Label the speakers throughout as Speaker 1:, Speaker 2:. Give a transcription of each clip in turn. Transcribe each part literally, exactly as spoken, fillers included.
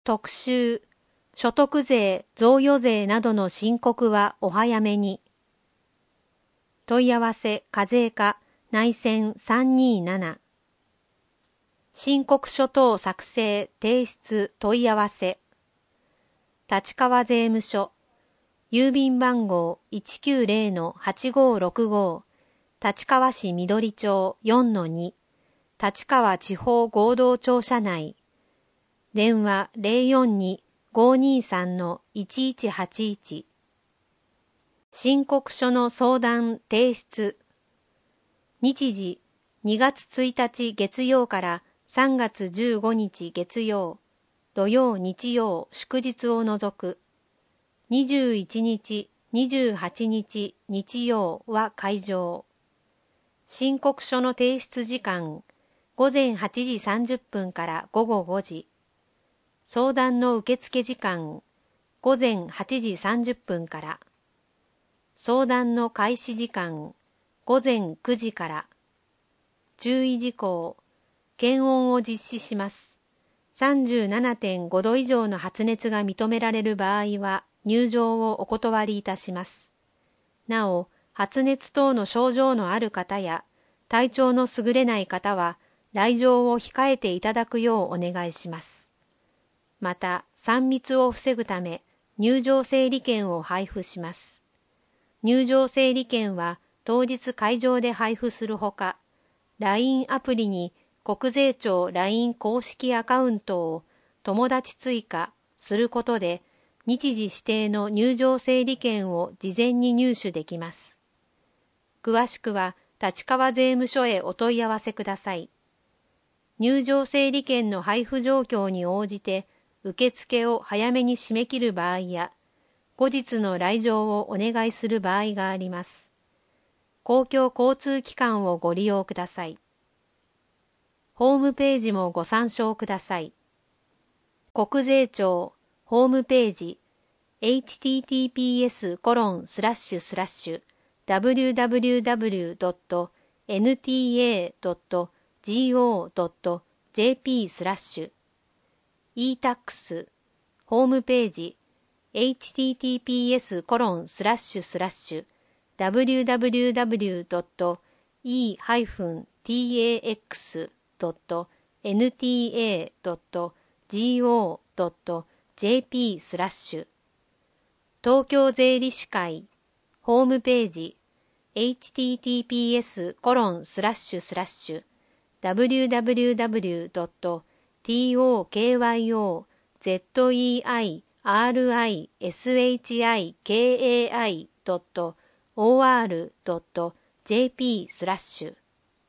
Speaker 1: 特集、所得税、贈与税などの申告はお早めに。問い合わせ課税課内線さんにーなな。申告書等作成提出問い合わせ。立川税務署、郵便番号 いちきゅうぜろのはちごーろくご、立川市緑町 よんのに、立川地方合同庁舎内。電話 ゼロよんにーごーにーさんのいちいちはちいち。申告書の相談提出。日時にがつついたち月曜からさんがつじゅうごにち月曜、土曜日曜祝日を除く。にじゅういちにち、にじゅうはちにち日曜は会場。申告書の提出時間、ごぜんはちじさんじゅっぷんからごごごじ。相談の受付時間、ごぜんはちじさんじゅっぷんから。相談の開始時間、ごぜんくじから。注意事項、検温を実施します。さんじゅうななてんごど以上の発熱が認められる場合は入場をお断りいたします。なお、発熱等の症状のある方や体調の優れない方は来場を控えていただくようお願いします。また、さん密を防ぐため入場整理券を配布します。入場整理券は当日会場で配布するほか、ライン アプリに国税庁 ライン 公式アカウントを友達追加することで、日時指定の入場整理券を事前に入手できます。詳しくは立川税務署へお問い合わせください。入場整理券の配布状況に応じて、受付を早めに締め切る場合や、後日の来場をお願いする場合があります。公共交通機関をご利用ください。ホームページもご参照ください。国税庁ホームページ エイチティーティーピーエスコロンスラッシュスラッシュダブリューダブリューダブリュードットエヌティーエードットジーオードットジェーピー スラッシュ イータックス ホームページ エイチティーティーピーエスコロンスラッシュスラッシュダブリューダブリューダブリュードットイータックスドットエヌティーエードットジーオードットジェーピー スラッシュ東京税理士会ホームページ エイチティーティーピーエスコロンスラッシュスラッシュダブリューダブリューダブリュードットトーキョーゼットイーアイアールアイエスエイチアイケーエーアイドットオーアールドットジェーピー スラッシュ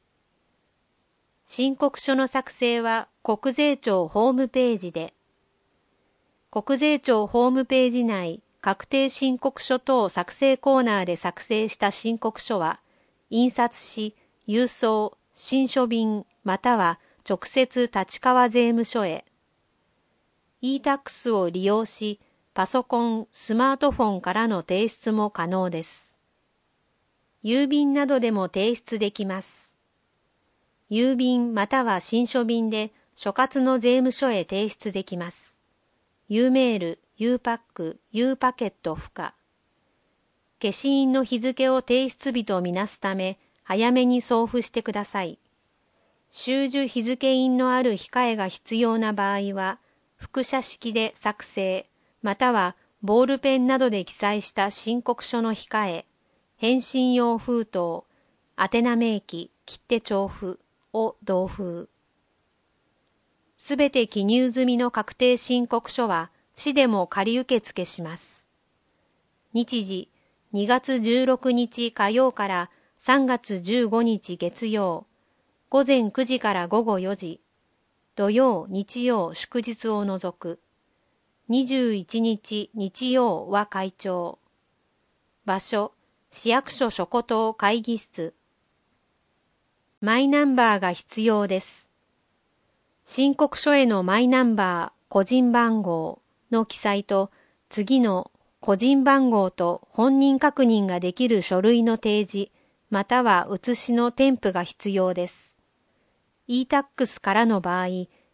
Speaker 1: 申告書の作成は国税庁ホームページで。国税庁ホームページ内確定申告書等作成コーナーで作成した申告書は、印刷し、郵送、信書便または直接立川税務署へ。イータックス を利用し、パソコン、スマートフォンからの提出も可能です。郵便などでも提出できます。郵便または信書便で所轄の税務署へ提出できます。Uメール、Uパック、Uパケット不可。消印の日付を提出日とみなすため、早めに送付してください。収受日付印のある控えが必要な場合は、複写式で作成、またはボールペンなどで記載した申告書の控え、返信用封筒、宛名明記、切手帳付を同封。すべて記入済みの確定申告書は市でも仮受付します。日時にがつじゅうろくにち火曜からさんがつじゅうごにち月曜、ごぜんくじからごごよじ、土曜日曜祝日を除く。にじゅういちにち日曜は会長。場所、市役所諸古島会議室。マイナンバーが必要です。申告書へのマイナンバー、個人番号の記載と、次の個人番号と本人確認ができる書類の提示、または写しの添付が必要です。イータックス からの場合、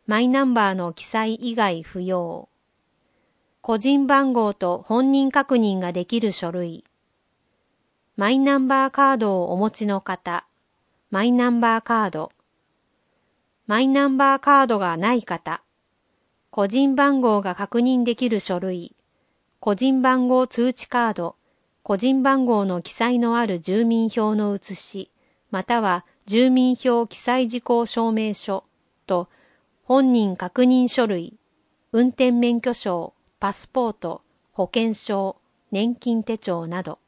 Speaker 1: マイナンバーの記載以外不要。個人番号と本人確認ができる書類。マイナンバーカードをお持ちの方、マイナンバーカード。マイナンバーカードがない方、個人番号が確認できる書類、個人番号通知カード、個人番号の記載のある住民票の写し、または住民票記載事項証明書と本人確認書類、運転免許証、パスポート、保険証、年金手帳など。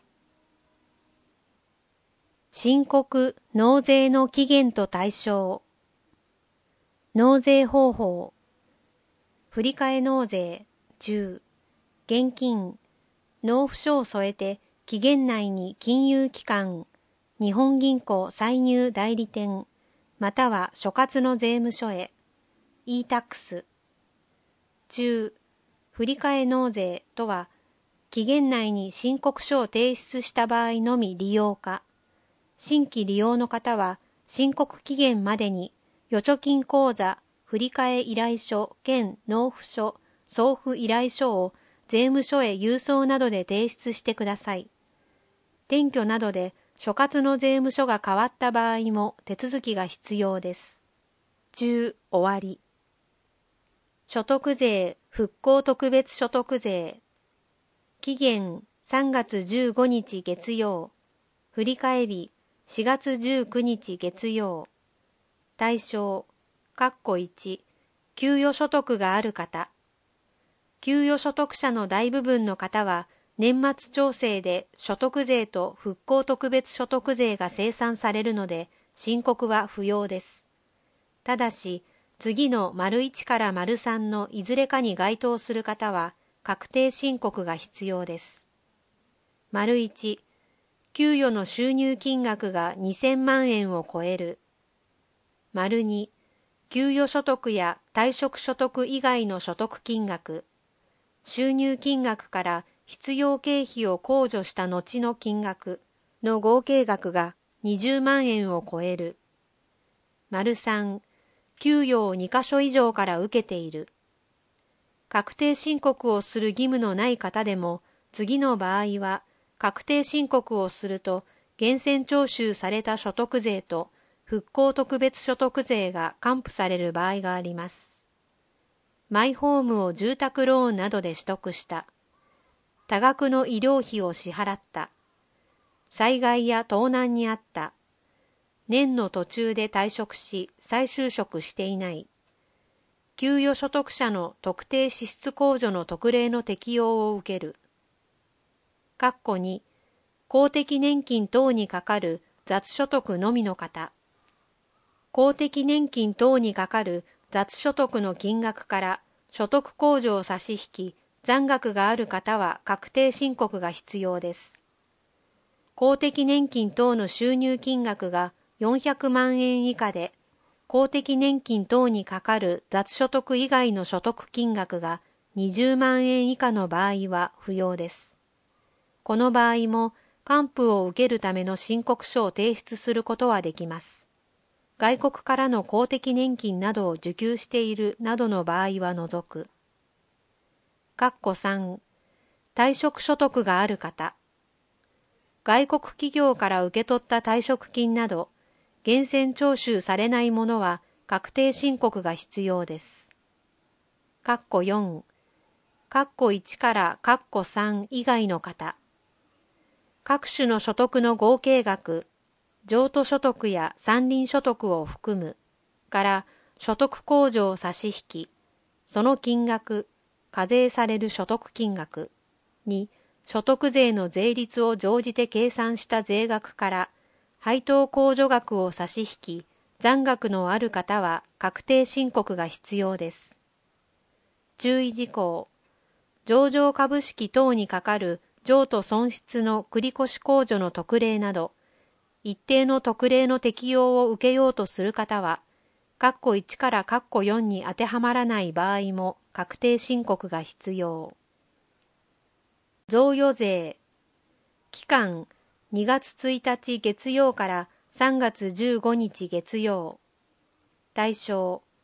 Speaker 1: 申告・納税の期限と対象。納税方法。振替納税じゅう、現金、納付書を添えて期限内に金融機関、日本銀行歳入代理店、または所轄の税務署へ、e-タックス。じゅう、振替納税とは、期限内に申告書を提出した場合のみ利用か、新規利用の方は申告期限までに預貯金口座、振替依頼書兼納付書、送付依頼書を税務署へ郵送などで提出してください。転居などで所轄の税務署が変わった場合も手続きが必要です。じゅう終わり。所得税復興特別所得税。期限さんがつじゅうごにち月曜。振替日しがつじゅうくにち月曜。対象括弧いち、給与所得がある方。給与所得者の大部分の方は、年末調整で所得税と復興特別所得税が精算されるので、申告は不要です。ただし、次の丸いちから丸さんのいずれかに該当する方は、確定申告が必要です。丸いち、給与の収入金額がにせんまんえんを超える。丸に、給与所得や退職所得以外の所得金額、収入金額から必要経費を控除した後の金額の合計額がにじゅうまんえんを超える。丸さん、給与をにかしょ以上から受けている。確定申告をする義務のない方でも、次の場合は、確定申告をすると、源泉徴収された所得税と復興特別所得税が還付される場合があります。マイホームを住宅ローンなどで取得した。多額の医療費を支払った。災害や盗難にあった。年の途中で退職し、再就職していない。給与所得者の特定支出控除の特例の適用を受ける。括弧に、公的年金等にかかる雑所得のみの方。公的年金等にかかる雑所得の金額から所得控除を差し引き、残額がある方は確定申告が必要です。公的年金等の収入金額がよんひゃくまんえん以下で、公的年金等にかかる雑所得以外の所得金額がにじゅうまんえん以下の場合は不要です。この場合も、還付を受けるための申告書を提出することはできます。外国からの公的年金などを受給しているなどの場合は除く。括弧さん、退職所得がある方。外国企業から受け取った退職金など、源泉徴収されないものは確定申告が必要です。括弧よん、括弧いちから括弧さん以外の方。各種の所得の合計額、譲渡所得や山林所得を含むから所得控除を差し引き、その金額、課税される所得金額に所得税の税率を乗じて計算した税額から配当控除額を差し引き、残額のある方は確定申告が必要です。注意事項、上場株式等にかかる譲渡損失の繰越控除の特例など、一定の特例の適用を受けようとする方は、括弧いちから括弧よんに当てはまらない場合も確定申告が必要。贈与税。期間、にがつついたち月曜からさんがつじゅうごにち月曜。対象、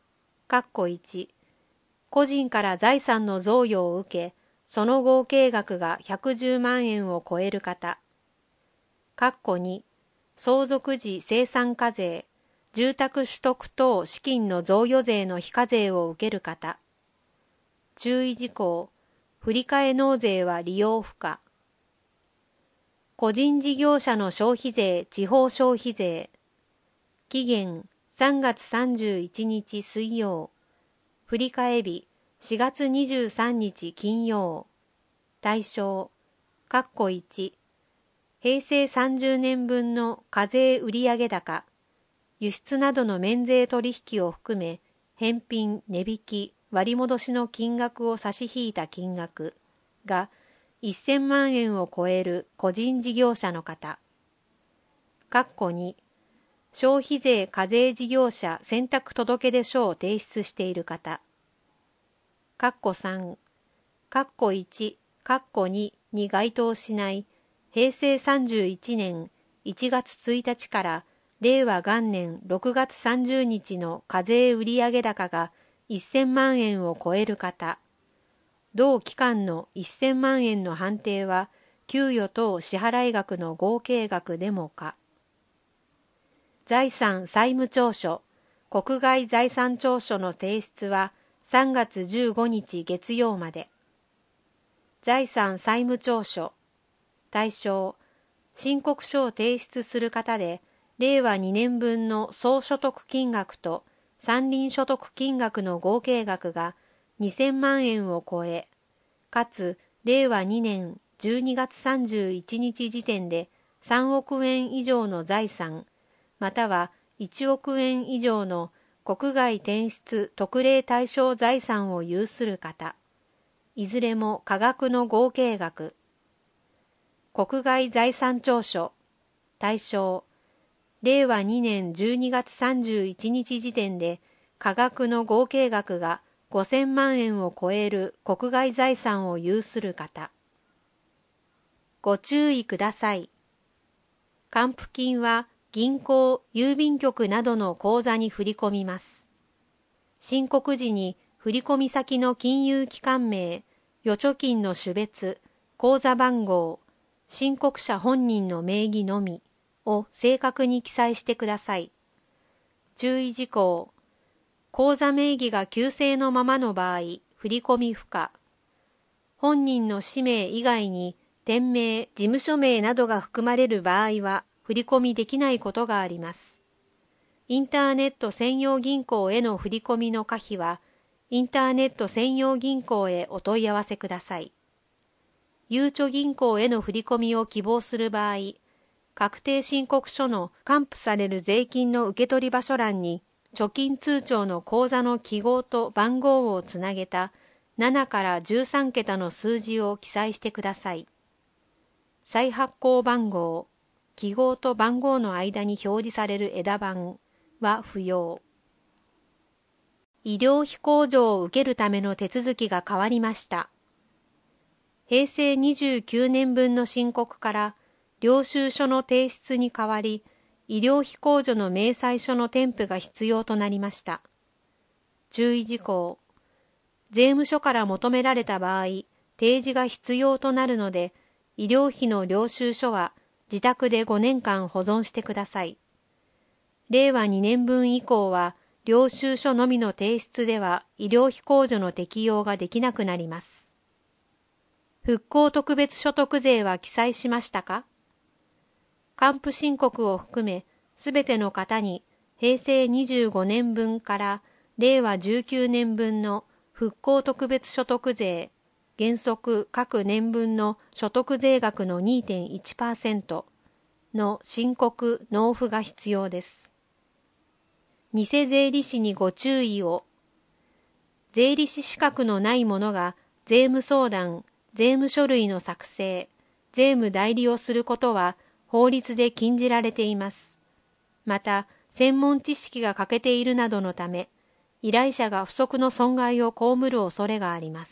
Speaker 1: 括弧いち、個人から財産の贈与を受け、その合計額がひゃくじゅうまんえんを超える方。括弧に、相続時生産課税、住宅取得等資金の贈与税の非課税を受ける方。注意事項、振替納税は利用不可。個人事業者の消費税、地方消費税。期限さんがつさんじゅういちにち水曜。振替日しがつにじゅうさんにち金曜。対象、括弧いち、平成さんじゅうねんぶんの課税売上高、輸出などの免税取引を含め、返品、値引き、割戻しの金額を差し引いた金額がせんまんえんを超える個人事業者の方。括弧に、消費税課税事業者選択届出書を提出している方。括弧さん、括弧いち、括弧にに該当しない平成さんじゅういちねんいちがつついたちから令和元年ろくがつさんじゅうにちの課税売上高がせんまんえんを超える方。同期間のせんまんえんの判定は給与等支払額の合計額でもか。財産債務調書、国外財産調書の提出はさんがつじゅうごにち月曜まで。財産債務調書。対象、申告書を提出する方で、れいわにねんぶんの総所得金額と山林所得金額の合計額がにせんまんえんを超え、かつれいわにねんじゅうにがつさんじゅういちにち時点でさんおくえん以上の財産、またはいちおくえん以上の国外転出特例対象財産を有する方、いずれも価額の合計額。国外財産調書。対象、れいわにねんじゅうにがつさんじゅういちにち時点で価額の合計額がごせんまんえんを超える国外財産を有する方。ご注意ください。還付金は銀行、郵便局などの口座に振り込みます。申告時に振込先の金融機関名、預貯金の種別、口座番号、申告者本人の名義のみを正確に記載してください。注意事項、口座名義が旧姓のままの場合、振込不可。本人の氏名以外に店名、事務所名などが含まれる場合は振込できないことがあります。インターネット専用銀行への振込の可否は、インターネット専用銀行へお問い合わせください。ゆうちょ銀行への振込を希望する場合、確定申告書の還付される税金の受取場所欄に、貯金通帳の口座の記号と番号をつなげたななからじゅうさんけたの数字を記載してください。再発行番号、記号と番号の間に表示される枝番は不要。医療費控除を受けるための手続きが変わりました。へいせいにじゅうきゅうねんぶんの申告から領収書の提出に代わり、医療費控除の明細書の添付が必要となりました。注意事項、税務署から求められた場合、提示が必要となるので、医療費の領収書は自宅でごねんかん保存してください。れいわにねんぶん以降は、領収書のみの提出では医療費控除の適用ができなくなります。復興特別所得税は記載しましたか？還付申告を含め、すべての方にへいせいにじゅうごねんぶんかられいわじゅうきゅうねんぶんの復興特別所得税、原則各年分の所得税額の にてんいちパーセント の申告納付が必要です。偽税理士にご注意を。税理士資格のない者が税務相談、税務書類の作成、税務代理をすることは法律で禁じられています。また、専門知識が欠けているなどのため、依頼者が不足の損害を被る恐れがあります。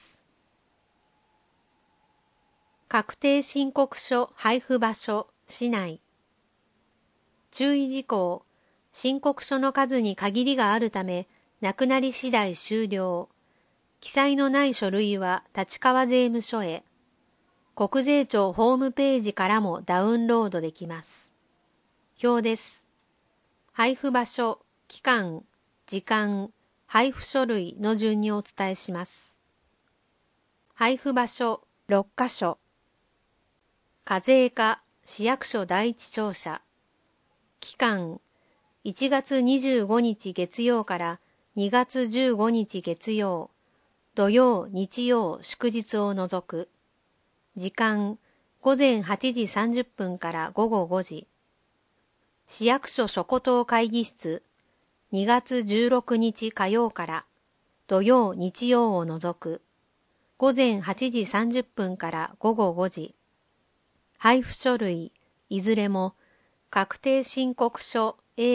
Speaker 1: 確定申告書配布場所、市内。注意事項、申告書の数に限りがあるため、 なくなり次第終了。記載のない書類は立川税務署へ。国税庁ホームページからもダウンロードできます。表です。配布場所、期間、時間、配布書類の順にお伝えします。配布場所ろっかしょ。課税課市役所第一庁舎。期間いちがつにじゅうごにち月曜からにがつじゅうごにち月曜、土曜、日曜、祝日を除く。時間ごぜんはちじさんじゅっぷんからごごごじ。市役所諸古島会議室にがつじゅうろくにち火曜から土曜、日曜を除く。ごぜんはちじさんじゅっぷんからごごごじ。配布書類いずれも確定申告書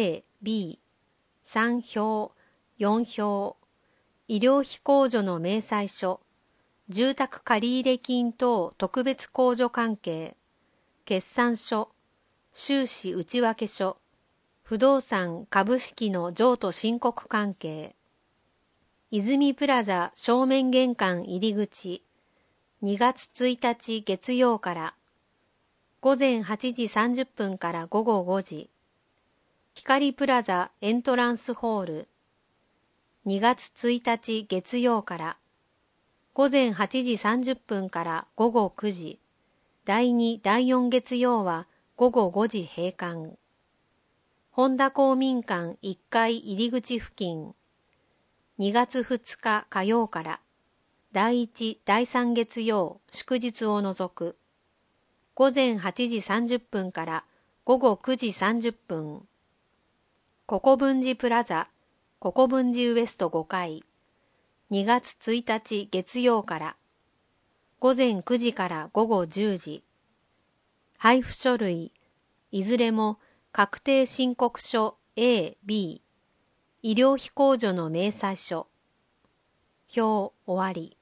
Speaker 1: A、B、さんひょう、よんひょう、医療費控除の明細書、住宅借入金等特別控除関係、決算書、収支内訳書、不動産株式の譲渡申告関係、泉プラザ正面玄関入り口、にがつついたち月曜からごぜんはちじさんじゅっぷんからごごごじ、光プラザエントランスホール、にがつついたち月曜からごぜんはちじさんじゅっぷんからごごくじ、だいに、だいよん月曜はごごごじ閉館。本田公民館いっかい入り口付近、にがつふつか火曜からだいいち、だいさん月曜、祝日を除く。ごぜんはちじさんじゅっぷんからごごくじさんじゅっぷん。ココブンジプラザ、ココブンジウエストごかい、にがつついたち月曜からごぜんくじからごごじゅうじ。配布書類いずれも確定申告書 A、B、医療費控除の明細書。表終わり。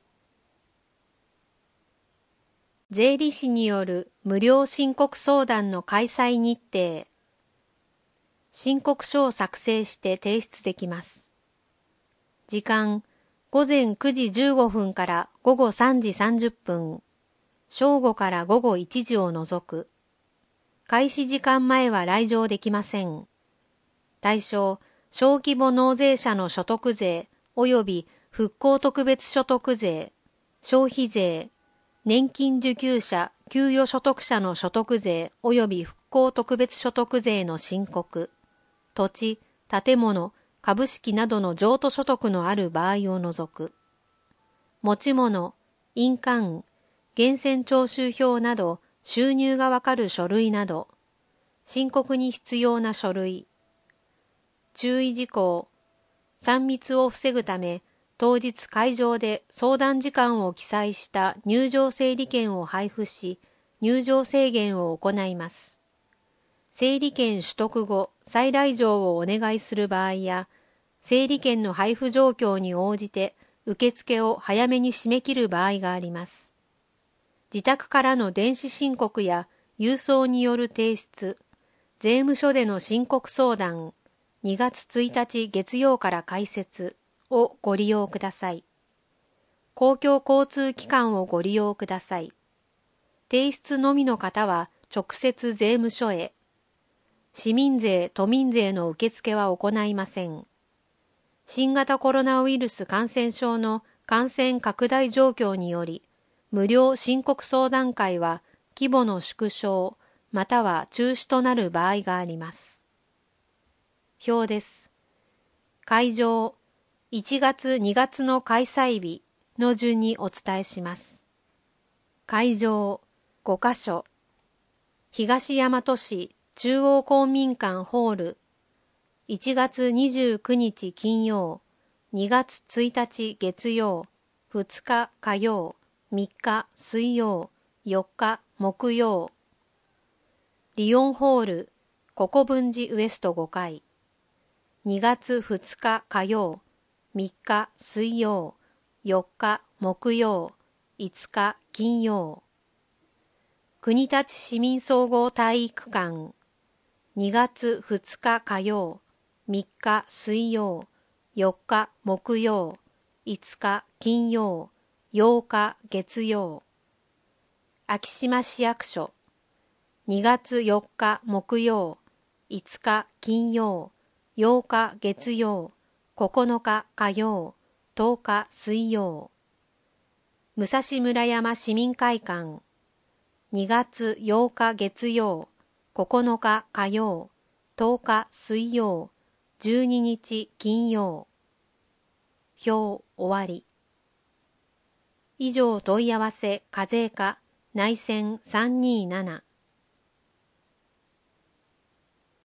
Speaker 1: 税理士による無料申告相談の開催日程。申告書を作成して提出できます。時間ごぜんくじじゅうごふんからごごさんじさんじゅっぷん、正午からごごいちじを除く。開始時間前は来場できません。対象、小規模納税者の所得税及び復興特別所得税、消費税、年金受給者、給与所得者の所得税及び復興特別所得税の申告、土地、建物、株式などの譲渡所得のある場合を除く。持ち物、印鑑、源泉徴収票など収入がわかる書類など、申告に必要な書類。注意事項、さん密を防ぐため、当日会場で相談時間を記載した入場整理券を配布し、入場制限を行います。整理券取得後、再来場をお願いする場合や、整理券の配布状況に応じて受付を早めに締め切る場合があります。自宅からの電子申告や郵送による提出、税務署での申告相談、にがつついたち月曜から開設をご利用ください。公共交通機関をご利用ください。提出のみの方は直接税務署へ。市民税・都民税の受付は行いません。新型コロナウイルス感染症の感染拡大状況により、無料申告相談会は規模の縮小、または中止となる場合があります。表です。会場、いちがつにがつの開催日の順にお伝えします。会場、ごかしょ。東大和市中央公民館ホール、いちがつにじゅうくにち金曜、にがつついたち月曜、ふつか火曜、みっか水曜、よっか木曜。リオンホール、ココブンジウエストごかい、にがつふつか火曜、みっか水曜、よっか木曜、いつか金曜。国立市民総合体育館、にがつふつか火曜、みっか水曜、 よっか木曜、いつか金曜、ようか月曜。昭島市役所、にがつよっか木曜、いつか金曜、ようか月曜、ここのか火曜、とおか水曜。武蔵村山市民会館、にがつようか月曜、ここのか火曜、とおか水曜、じゅうににち金曜。表終わり。以上問い合わせ課税課内線さんにーなな